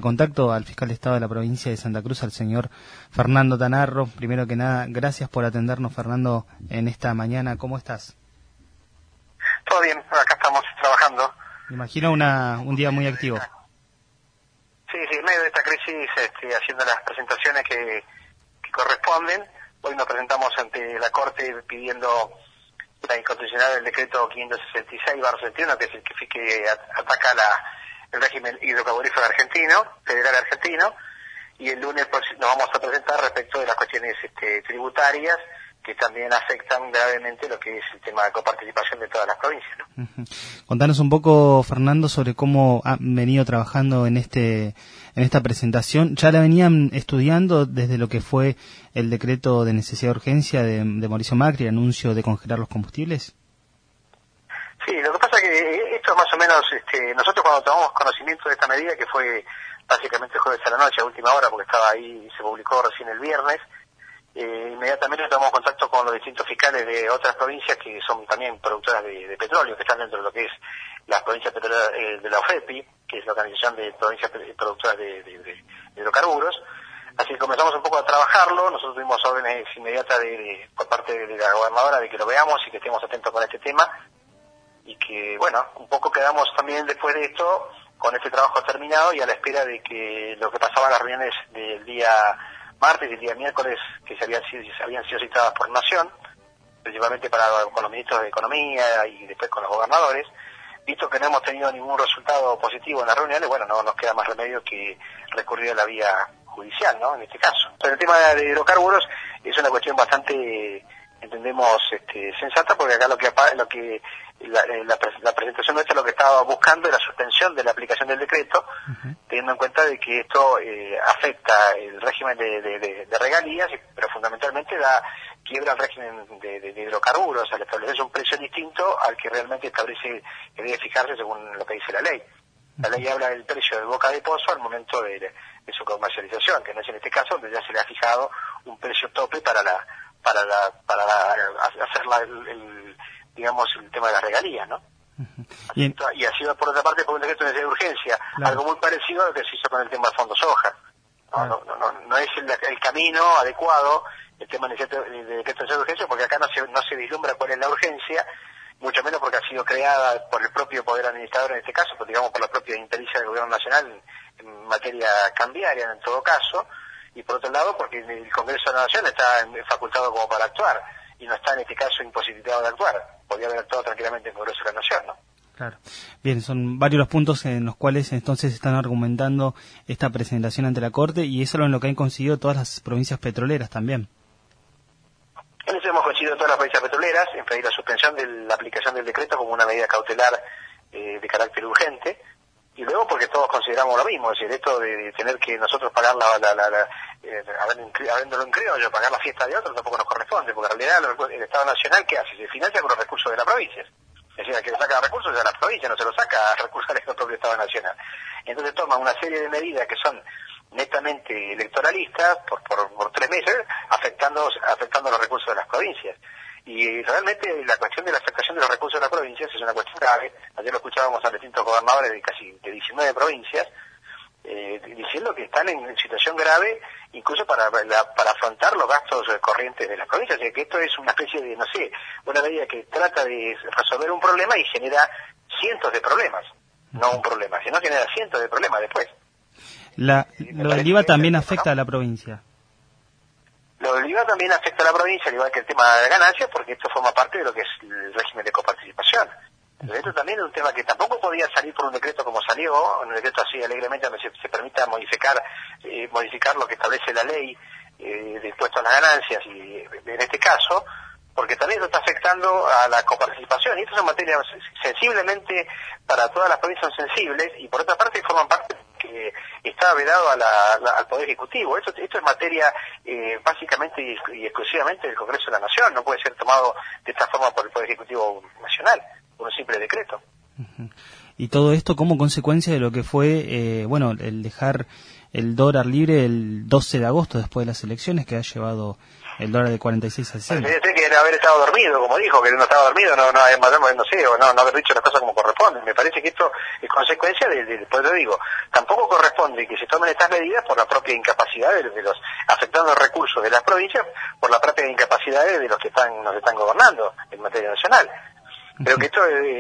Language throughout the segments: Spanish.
contacto al fiscal de Estado de la provincia de Santa Cruz, al señor Fernando Tanarro. Primero que nada, gracias por atendernos, Fernando, en esta mañana. ¿Cómo estás? Todo bien, acá estamos trabajando. Me imagino un día muy activo. Sí, en medio de esta crisis, haciendo las presentaciones que corresponden. Hoy nos presentamos ante la Corte pidiendo la inconstitucionalidad del decreto 566/61, que es el que ataca el régimen hidrocarburífero argentino, federal argentino, y el lunes nos vamos a presentar respecto de las cuestiones tributarias que también afectan gravemente lo que es el tema de coparticipación de todas las provincias, ¿no? Contanos un poco, Fernando, sobre cómo han venido trabajando en esta presentación. ¿Ya la venían estudiando desde lo que fue el decreto de necesidad de urgencia de Mauricio Macri, el anuncio de congelar los combustibles? Sí, lo que pasa es que esto es más o menos, nosotros cuando tomamos conocimiento de esta medida, que fue básicamente jueves a la noche, a última hora, porque estaba ahí y se publicó recién el viernes, inmediatamente tomamos contacto con los distintos fiscales de otras provincias que son también productoras de petróleo, que están dentro de lo que es las provincias petroleras de la OFEPI, que es la Organización de Provincias Productoras de Hidrocarburos. Así que comenzamos un poco a trabajarlo. Nosotros tuvimos órdenes inmediatas por parte de la gobernadora de que lo veamos y que estemos atentos con este tema, y que, bueno, un poco quedamos también después de esto con este trabajo terminado y a la espera de que lo que pasaba en las reuniones del día martes y el día miércoles, que habían sido citadas por Nación, principalmente con los ministros de Economía y después con los gobernadores. Visto que no hemos tenido ningún resultado positivo en las reuniones, bueno, no nos queda más remedio que recurrir a la vía judicial, ¿no?, en este caso. Pero el tema de hidrocarburos es una cuestión bastante, entendemos, sensata, porque acá la presentación nuestra lo que estaba buscando es la suspensión de la aplicación del decreto, teniendo en cuenta de que esto afecta el régimen de regalías, pero fundamentalmente quiebra el régimen de hidrocarburos al establecer un precio distinto al que realmente establece que debe fijarse según lo que dice la ley. La ley habla del precio de boca de pozo al momento de su comercialización, que no es en este caso donde ya se le ha fijado un precio tope para hacer digamos, el tema de las regalías, ¿no? Y ha sido, por otra parte, por un decreto de necesidad de urgencia, claro, algo muy parecido a lo que se hizo con el tema del Fondo Soja. No es el camino adecuado el tema de decreto de necesidad de urgencia, porque acá no se vislumbra cuál es la urgencia, mucho menos porque ha sido creada por el propio Poder Administrador en este caso, pues digamos por la propia inteligencia del Gobierno Nacional en materia cambiaria en todo caso, y por otro lado porque el Congreso de la Nación está facultado como para actuar, y no está en este caso imposibilitado de actuar. Podría haber actuado tranquilamente en el Congreso de la Nación, ¿no? Claro. Bien, son varios los puntos en los cuales entonces están argumentando esta presentación ante la Corte, y eso es en lo que han conseguido todas las provincias petroleras también. En eso hemos conseguido todas las provincias petroleras, en pedir la suspensión de la aplicación del decreto como una medida cautelar de carácter urgente, y luego porque todos consideramos lo mismo, es decir, esto de tener que nosotros pagar habiéndolo en criollo, pagar la fiesta de otros tampoco nos corresponde, porque en realidad el Estado Nacional, ¿qué hace? Se financia con los recursos de las provincias. Es decir, el que le saca recursos es a la provincia, no se lo saca a recursos del propio Estado Nacional. Entonces toma una serie de medidas que son netamente electoralistas por 3 meses, afectando los recursos de las provincias. Y realmente la cuestión de la afectación de los recursos de las provincias es una cuestión grave. Ayer lo escuchábamos a distintos gobernadores de 19 provincias, diciendo que están en situación grave incluso para afrontar los gastos corrientes de las provincias. O sea, que esto es una especie de, una medida que trata de resolver un problema y genera cientos de problemas. No un problema, sino genera cientos de problemas después. Lo del IVA también afecta a la provincia. Lo del IVA también afecta a la provincia, al igual que el tema de ganancias, porque esto forma parte de lo que es el régimen de coparticipación. Entonces, esto también es un tema que tampoco podía salir por un decreto como salió, un decreto así alegremente donde se permita modificar lo que establece la ley de impuesto a las ganancias, y en este caso, porque también lo está afectando a la coparticipación, y estas son materias sensiblemente para todas las provincias son sensibles, y por otra parte forman parte que está vedado al Poder Ejecutivo. Esto es materia básicamente y exclusivamente del Congreso de la Nación, no puede ser tomado de esta forma por el Poder Ejecutivo Nacional, por un simple decreto. Y todo esto como consecuencia de lo que fue, bueno, el dejar el dólar libre el 12 de agosto después de las elecciones, que ha llevado el dólar de 46 a 60. Parece que era haber estado dormido, como dijo, que no estaba dormido, no sé, o no haber dicho las cosas como corresponden. Me parece que esto es consecuencia pues lo digo, tampoco corresponde que se tomen estas medidas por la propia incapacidad de los, afectando los recursos de las provincias, por la propia incapacidad de los que nos están gobernando en materia nacional. Creo que esto,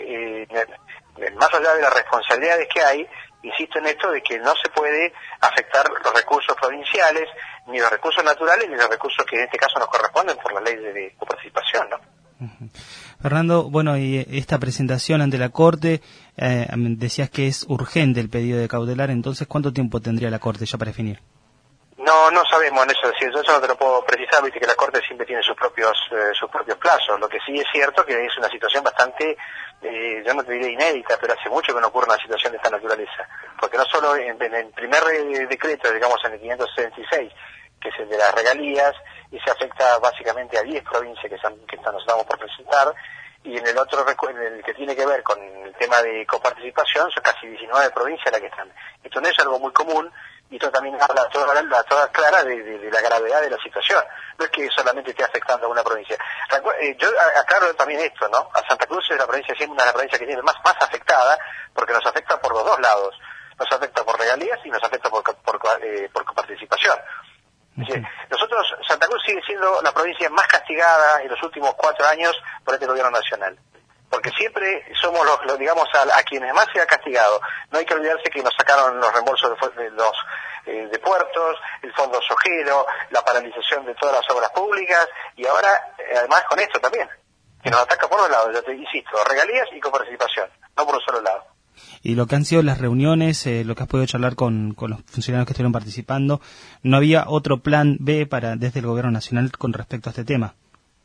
más allá de las responsabilidades que hay, insisto en esto de que no se puede afectar los recursos provinciales, ni los recursos naturales, ni los recursos que en este caso nos corresponden por la ley de coparticipación, ¿no? Fernando, bueno, y esta presentación ante la Corte, decías que es urgente el pedido de cautelar, entonces, ¿cuánto tiempo tendría la Corte ya para definir? No sabemos en eso, es decir, yo eso no te lo puedo precisar, viste que la Corte siempre tiene sus propios plazos. Lo que sí es cierto que es una situación bastante, yo no te diré inédita, pero hace mucho que no ocurre una situación de esta naturaleza. Porque no solo en el primer decreto, digamos en el 576, que es el de las regalías, y se afecta básicamente a 10 provincias que nos estamos por presentar, y en el otro, en el que tiene que ver con el tema de coparticipación, son casi 19 provincias las que están. Esto no es algo muy común, y esto también habla toda clara de la gravedad de la situación. No es que solamente esté afectando a una provincia. Yo aclaro también esto, ¿no? A Santa Cruz es la provincia, siempre una de las provincias que tiene más afectada, porque nos afecta por los dos lados. Nos afecta por regalías y nos afecta por coparticipación. Nosotros, Santa Cruz sigue siendo la provincia más castigada en los últimos 4 años por este gobierno nacional. Porque siempre somos los digamos, a quienes más se ha castigado. No hay que olvidarse que nos sacaron los reembolsos de puertos, el fondo sojero, la paralización de todas las obras públicas, y ahora, además con esto también, que nos ataca por dos lados, yo te insisto, regalías y coparticipación, no por un solo lado. Y lo que han sido las reuniones, lo que has podido charlar con los funcionarios que estuvieron participando, ¿no había otro plan B desde el gobierno nacional con respecto a este tema?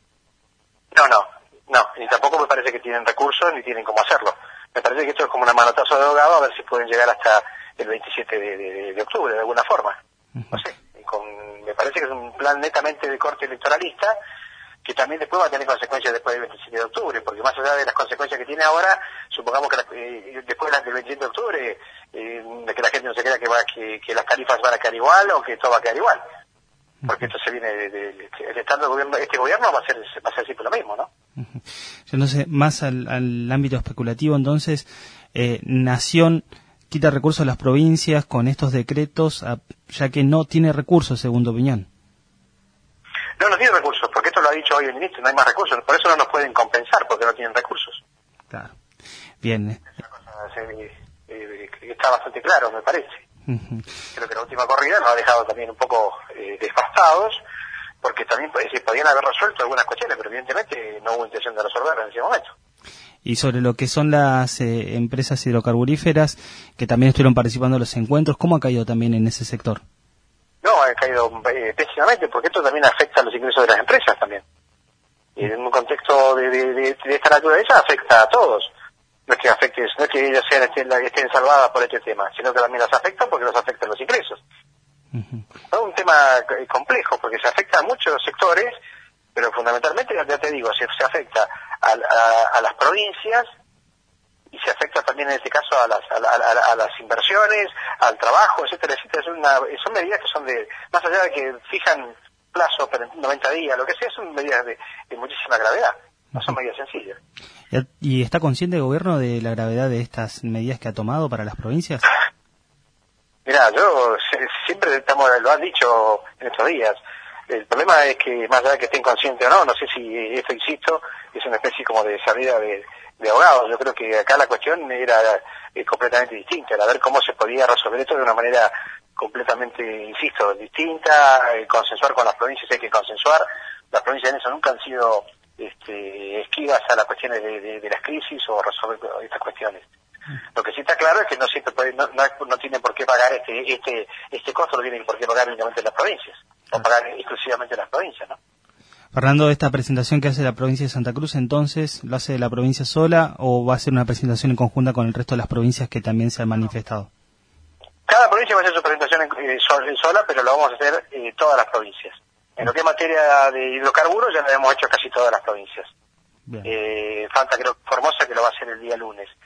No, ni tampoco me parece que tienen recursos ni tienen cómo hacerlo. Me parece que esto es como una manotazo de ahogado, a ver si pueden llegar hasta el 27 de octubre, de alguna forma. No sé, me parece que es un plan netamente de corte electoralista, que también después va a tener consecuencias después del 27 de octubre, porque más allá de las consecuencias que tiene ahora, supongamos que después del 27 de octubre, de que la gente no se crea que las tarifas van a quedar igual o que todo va a quedar igual. Porque esto se viene estando el gobierno, este gobierno va a ser siempre lo mismo, ¿no? Yo no sé, más al ámbito especulativo, entonces, Nación quita recursos a las provincias con estos decretos, ya que no tiene recursos, según tu opinión. No tiene recursos, porque esto lo ha dicho hoy el ministro, no hay más recursos, por eso no nos pueden compensar, porque no tienen recursos. Claro, bien. Esa cosa está bastante claro, me parece. Creo que la última corrida nos ha dejado también un poco desbastados, porque también se podían haber resuelto algunas cuestiones, pero evidentemente no hubo intención de resolverlas en ese momento. Y sobre lo que son las empresas hidrocarburíferas, que también estuvieron participando en los encuentros, ¿cómo ha caído también en ese sector? No, ha caído pésimamente, porque esto también afecta a los ingresos de las empresas también. Y en un contexto de esta naturaleza afecta a todos. No es que ellas estén salvadas por este tema, sino que también las afecta porque los afectan los ingresos. Es un tema complejo, porque se afecta a muchos sectores, pero fundamentalmente, ya te digo, se afecta a las provincias, y se afecta también en este caso a las inversiones, al trabajo, etcétera. Son medidas que son más allá de que fijan plazo, 90 días, lo que sea, son medidas de muchísima gravedad, no son medidas sencillas. ¿Y está consciente el gobierno de la gravedad de estas medidas que ha tomado para las provincias? Mirá, yo siempre lo han dicho en estos días. El problema es que, más allá de que estén conscientes o no sé si esto, insisto, es una especie como de salida de ahogados. Yo creo que acá la cuestión era completamente distinta, era ver cómo se podía resolver esto de una manera completamente, insisto, distinta, consensuar con las provincias, hay que consensuar. Las provincias en eso nunca han sido esquivas a las cuestiones de las crisis o resolver estas cuestiones. Lo que sí está claro es que no siempre no tienen por qué pagar este costo, lo tienen por qué pagar únicamente las provincias, o pagar exclusivamente las provincias, ¿no? Fernando, esta presentación que hace la provincia de Santa Cruz, entonces, ¿lo hace la provincia sola o va a ser una presentación en conjunta con el resto de las provincias que también se han manifestado? Cada provincia va a hacer su presentación sola, pero lo vamos a hacer todas las provincias. En lo que es materia de hidrocarburos ya lo hemos hecho casi todas las provincias. Falta, creo, Formosa, que lo va a hacer el día lunes.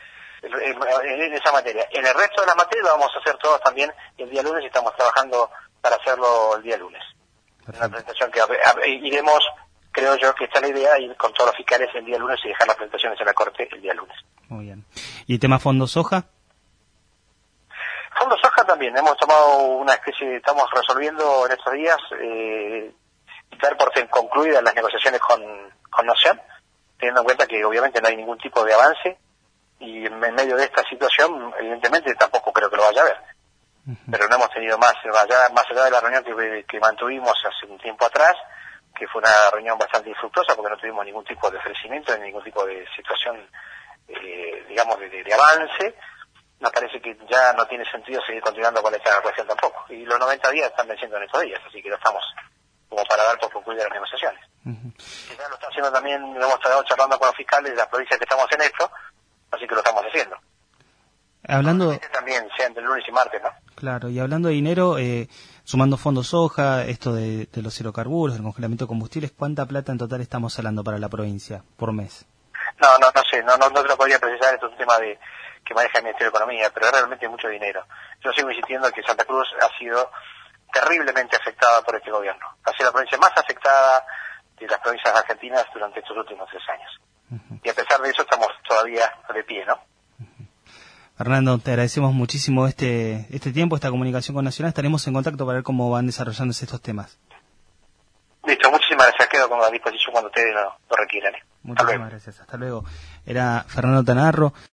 en esa materia. En el resto de las materias lo vamos a hacer todos también el día lunes y estamos trabajando para hacerlo el día lunes. Perfecto. Una presentación que iremos, creo yo que está la idea, ir con todos los fiscales el día lunes y dejar las presentaciones en la Corte el día lunes. Muy bien. ¿Y tema fondo soja? Fondo soja también, hemos tomado una especie, estamos resolviendo en estos días, dar por concluidas las negociaciones con Nación, teniendo en cuenta que obviamente no hay ningún tipo de avance, y en medio de esta situación, evidentemente tampoco creo que lo vaya a haber. Pero no hemos tenido más allá de la reunión que mantuvimos hace un tiempo atrás, que fue una reunión bastante infructuosa porque no tuvimos ningún tipo de ofrecimiento, ni ningún tipo de situación, digamos, de avance. Nos parece que ya no tiene sentido seguir continuando con esta cuestión tampoco. Y los 90 días están venciendo en estos días, así que lo estamos como para dar por concluidas las negociaciones. Quizás lo está haciendo también, lo hemos estado charlando con los fiscales de las provincias que estamos en esto, así que lo estamos haciendo. Hablando también, sea entre lunes y martes, ¿no? Claro, y hablando de dinero, sumando fondos soja, esto de los hidrocarburos, del congelamiento de combustibles, ¿cuánta plata en total estamos hablando para la provincia por mes? No sé, no te lo podría precisar, esto es un tema que maneja el Ministerio de Economía, pero realmente mucho dinero. Yo sigo insistiendo que Santa Cruz ha sido terriblemente afectada por este gobierno. Ha sido la provincia más afectada de las provincias argentinas durante estos últimos 3 años. Y a pesar de eso estamos todavía de pie, ¿no? Fernando, te agradecemos muchísimo este tiempo, esta comunicación con Nacional. Estaremos en contacto para ver cómo van desarrollándose estos temas. Listo, muchísimas gracias. Quedo con la disposición cuando ustedes lo requieran. Muchísimas gracias. Hasta luego. Era Fernando Tanarro.